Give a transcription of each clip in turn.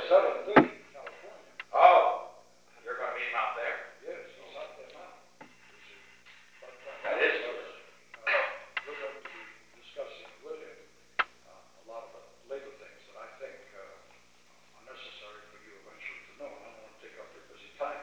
7:30 in California. Oh, you're going to meet him out there. Yes, he's out there now. But, That is good. we're going to be discussing with him a lot of the labor things that I think are necessary for you eventually to know, and I don't want to take up your busy time.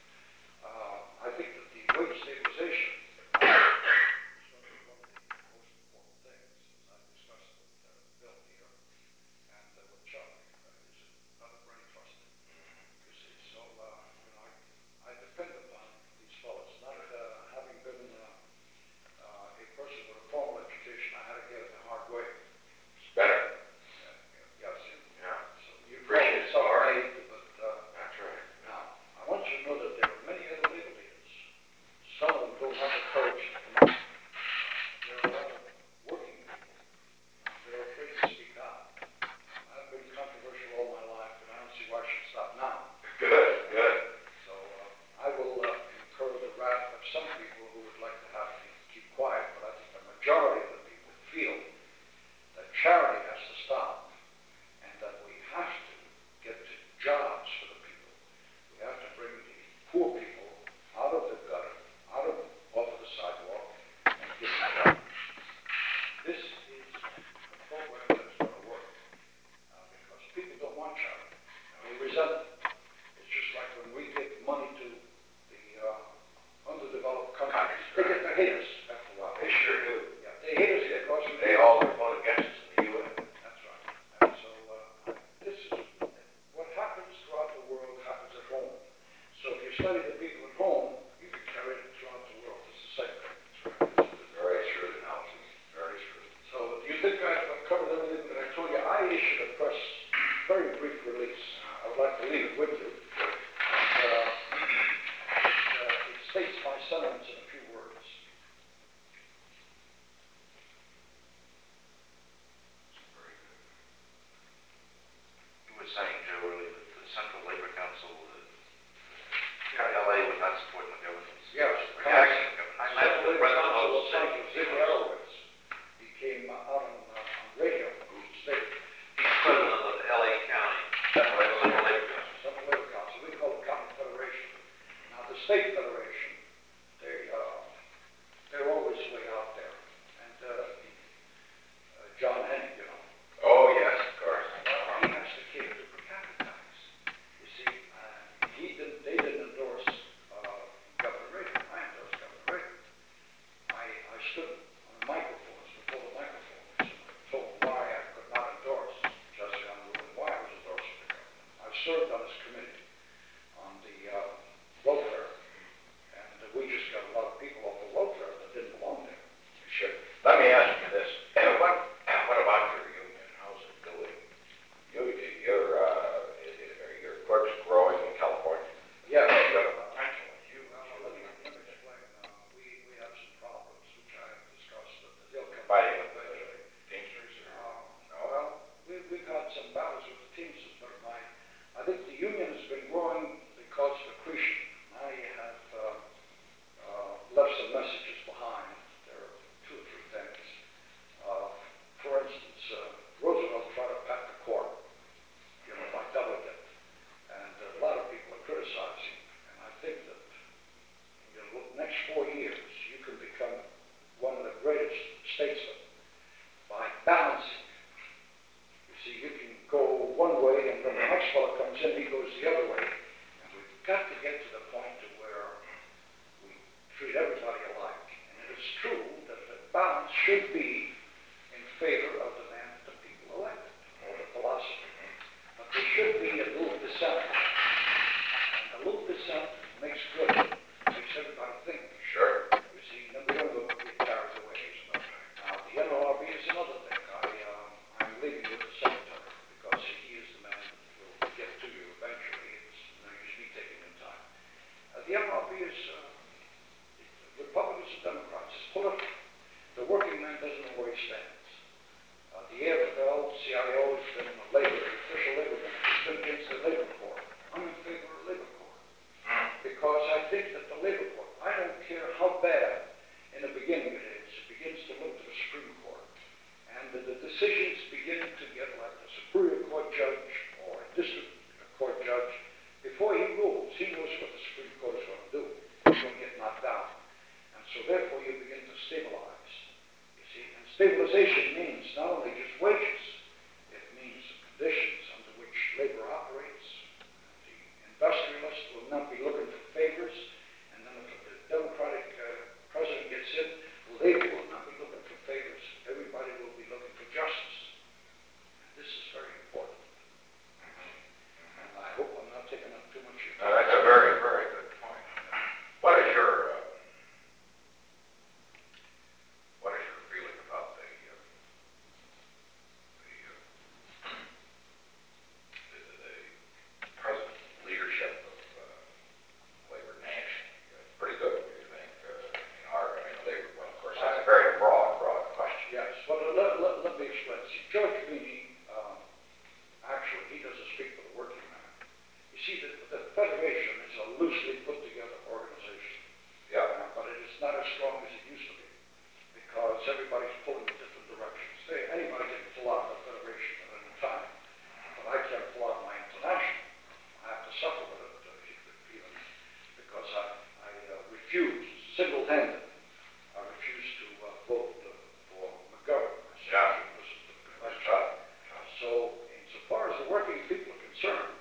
I think that the wage stabilization is going to be one of the most important things, as I've discussed with Bill here and with Chuck, is another brain trust. You see, so I depend upon these fellows. Not having been a person with a formal education, I had to get it the hard way. It's better. Yes. Yeah. So you Appreciate it. sorry, but That's right. now I want you to know that there are many other legal leaders. Some of them don't have the courage to come out. There are a lot of working people. They're afraid to speak out. I've been controversial all my life, and I don't see why I should stop now. Good, good. So I will incur the wrath of some people who would like to have me keep quiet, but I think the majority of the people feel that charity has to stop and that we have to get to jobs for the people. We have to bring the poor people out of the gutter, off of the sidewalk, and give them jobs. This is a program that's going to work because people don't want charity. They resent it. It's just like when we give money to the underdeveloped countries. They hate us after a while. They sure do. Yeah, they hate us because They all vote against us in the UN. That's right. And so this is what happens throughout the world happens at home. So if you study the people at home, you can carry it throughout the world. It's the same thing. Very true analysis. Very true. So do you think I've covered everything that I told you? I issued a press very brief release. I would like to leave it with you. And, it states my sentiments in a few words. Very good. You were saying, Joe, earlier that the Central Labor Council, LA was not supporting the government's Yes. reaction. I met the president of the state. Ziggy Horowitz. He came out on radio. Who's the state? He's president of the LA County. Central Labor Council. Central Labor Council. We call it County Federation. Now the State Federation, they're always way out there. And John Henning, you know. Oh, yes, of course. He has to cater to per capita tax. You see, they didn't endorse Governor Reagan. I endorsed Governor Reagan. I stood on the microphones, before the microphones, and told why I could not endorse Jesse Underwood and why I was endorsing the government. I've served on his committee on the welfare, and we just got a lot of people off the welfare that didn't belong there. Sure. Let me ask you this. What about your union? How's it doing? Your clerks growing in California? Yeah, Let me explain. We have some problems, which I have discussed, that they'll come Fighting with eventually. Teamsters? Well, we've had some battles with the Teamsters, but I think the union has been growing because of accretion. I have left some messages behind. There are two or three things. For instance, Roosevelt tried to pack the court, by doubling it. And a lot of people are criticizing. And I think that in the next 4 years, you can become one of the greatest statesmen by balancing. You see, you can go one way, and then the next fellow comes in, he goes the other way. And we've got to get to the point to where we treat everybody alike. And it is true that the balance should be in favor of the man that the people elected, or the philosophy. But there should be a little dissent. And a little dissent makes good, makes everybody think. Sure. You see, then we don't go get carried away. Now, the NLRB is another thing. I'm leaving with the secretary because he is the man that will get to you eventually. It's no use me taking him time. concern.